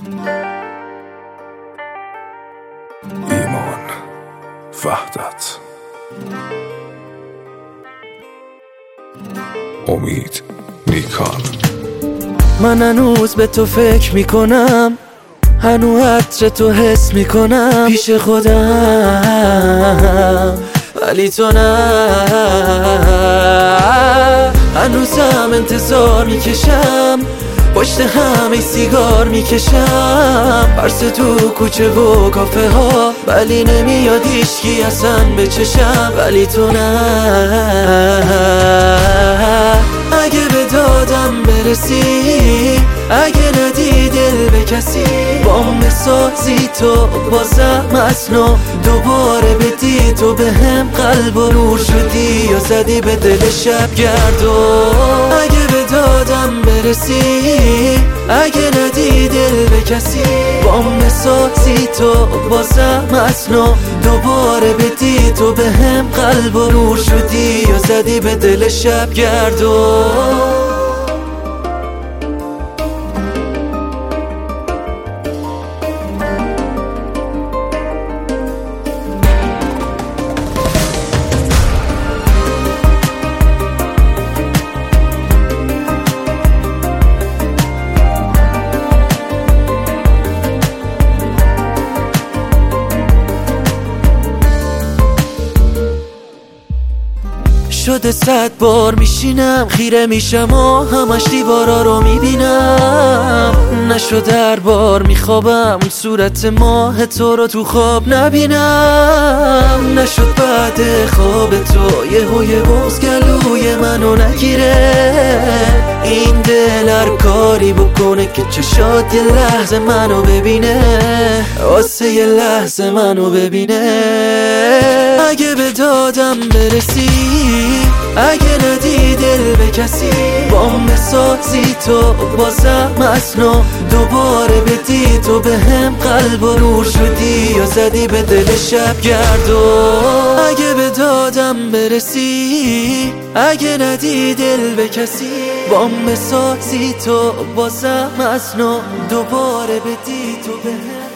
ایمان، وحدت، امید، نیکان. من هنوز به تو فکر میکنم، هنوز عطر تو حس میکنم پیش خودم، ولی تو نه. هنوزم انتظار میکشم، پشت همه سیگار میکشم، پرس تو کوچه و کافه ها، ولی نمیاد هیچکی اصلا به چشم، ولی تو نه. اگه به دادم برسی، اگه ندی دل به کسی، بام بسازی تو بازم از نو، دوباره بدی تو به هم قلب و نور شدی یا زدی به دل شب گردون. اگه به دادم برسی، اگه ندی دل به کسی، بام بسازی تو بازم از نو، دوباره بدی تو به هم قلب و نور شدی یا زدی به دل شب گردون. شده 100 بار میشینم، خیره میشم و همش دیوارا رو میبینم، نشد هر بار میخوابم صورت ماه تو رو تو خواب نبینم، نشد بعد خواب تو یه بغض گلوی منو نگیره، این دل هر کاری بکنه که چشات یه لحظه منو ببینه، واسه یه لحظه منو ببینه. اگه به دادم برسی، اگه ندی دل به کسی، بام بسازی تو بازم از نو، دوباره بدی تو به هم قلب و نور شدی یا زدی به دل شب گردون. اگه به دادم برسی، اگه ندی دل به کسی، بام بسازی تو بازم از نو، دوباره بدی تو به هم